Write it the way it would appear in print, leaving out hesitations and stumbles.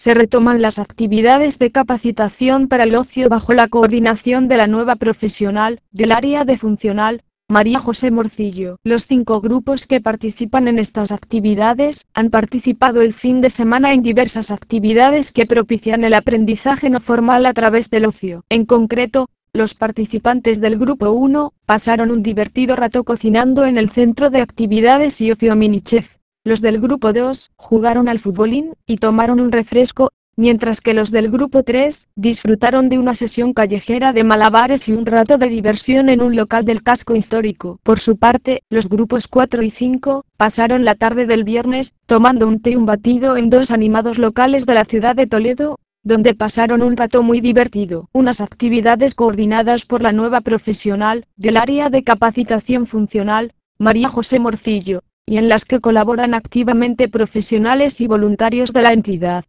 se retoman las actividades de capacitación para el ocio bajo la coordinación de la nueva profesional del área de funcional, María José Morcillo. Los 5 grupos que participan en estas actividades han participado el fin de semana en diversas actividades que propician el aprendizaje no formal a través del ocio. En concreto, los participantes del grupo 1 pasaron un divertido rato cocinando en el centro de actividades y ocio Minichef. Los del grupo 2 jugaron al futbolín y tomaron un refresco, mientras que los del grupo 3 disfrutaron de una sesión callejera de malabares y un rato de diversión en un local del casco histórico. Por su parte, los grupos 4 y 5 pasaron la tarde del viernes tomando un té y un batido en 2 animados locales de la ciudad de Toledo, donde pasaron un rato muy divertido. Unas actividades coordinadas por la nueva profesional del área de capacitación funcional, María José Morcillo, y en las que colaboran activamente profesionales y voluntarios de la entidad.